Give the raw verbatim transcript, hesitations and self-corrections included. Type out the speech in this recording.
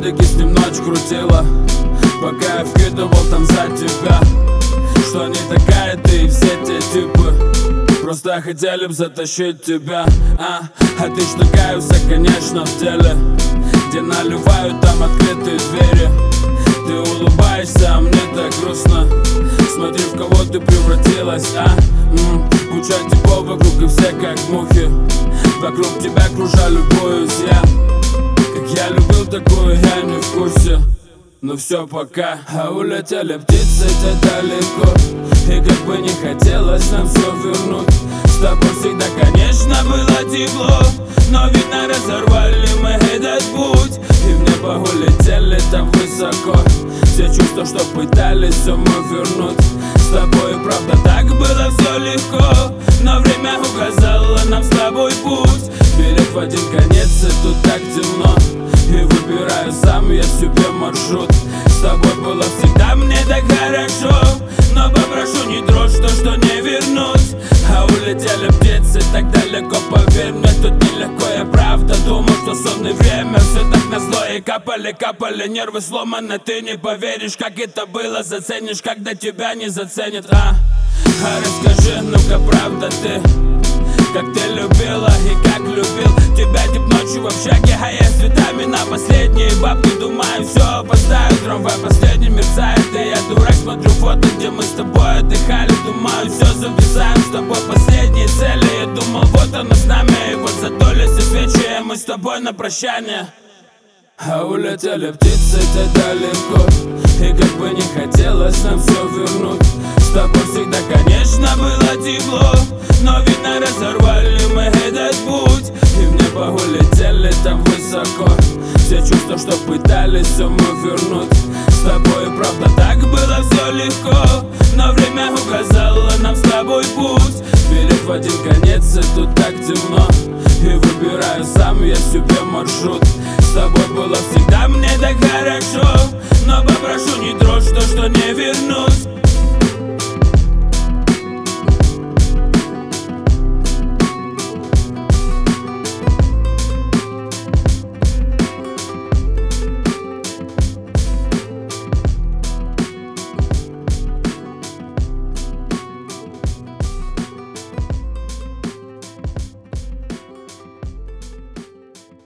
подике с ним ночь крутила, пока я вкидывал там за тебя. Что не такая ты и все те типы просто хотели б затащить тебя. А, а ты что, каюся, конечно, в теле, где наливают там открытые двери. Ты улыбаешься, а мне так грустно. Смотри, в кого ты превратилась, а? М-м, куча типов вокруг и все как мухи. Вокруг тебя кружа любуюсь я. Как я любил такую, я не в курсе. Ну все, пока. А улетели птицы те далеко, и как бы не хотелось нам все вернуть. С тобой всегда, конечно, было тепло, но видно разорвали мы этот путь. И в небо улетели там высоко все чувства, что пытались все мы вернуть. С тобой, правда, так было все легко, но время указало нам с тобой путь. Билет в один конец, и тут так темно, и выбираю сам я себе маршрут. С тобой было всегда мне так хорошо, но попрошу не трожь то, что не вернуть. А улетели птицы так далеко, поверь мне, тут нелегко. Я правда думал, что сон и время все так назло. И капали, капали, нервы сломаны. Ты не поверишь, как это было, заценишь, когда тебя не заценят. А, а расскажи, ну-ка, правда ты, как ты любила и как любил тебя тип ночью в общаге, а я с цветами на последние бабки. Думаю, все, поставлю трамвай, последний мерцает, и я дурак, смотрю фото, где мы с тобой отдыхали. Думаю, все, записаем с тобой последние цели. Я думал, вот оно с нами, и вот затолись и свечи, и мы с тобой на прощание. А улетели птицы те далеко, и как бы не хотелось нам все вернуть. С тобой всегда, конечно, было тепло, но видно разорвали мы этот путь. И в небо улетели там высоко все чувства, что пытались все мы вернуть. С тобой, правда, так было все легко, но время указало нам с тобой путь. Билет в один конец, и тут так темно, и выбираю сам я себе маршрут. С тобой было всегда мне так хорошо, но попрошу не трожь то, что не вернуть.